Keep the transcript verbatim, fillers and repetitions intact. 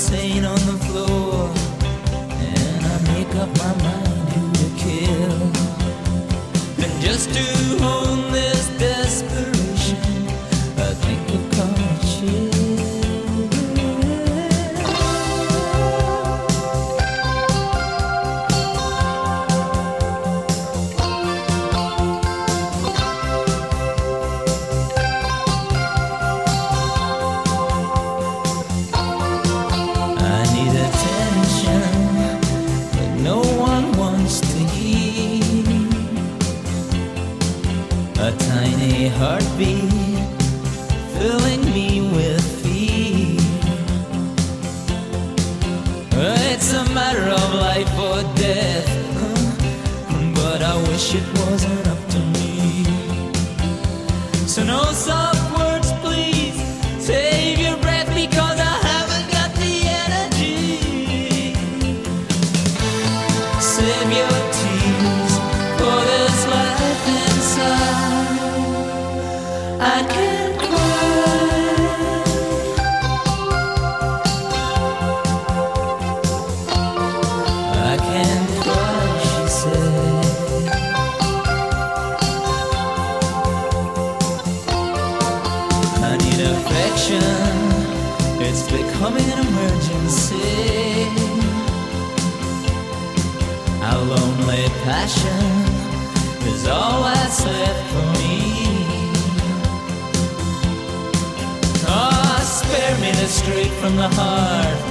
insane on the floor, and I make up my mind who to kill. And just to hone this desperation, I think of calling chill. A tiny heartbeat filling me with fear. It's a matter of life or death, but I wish it wasn't up to me. So no soft words, please. Save your breath, because I haven't got the energy. Save your tears for this life inside. I can't cry. I can't cry, she said. I need affection, it's becoming an emergency. Our lonely passion is all that's left for me. Spare me this straight from the heart.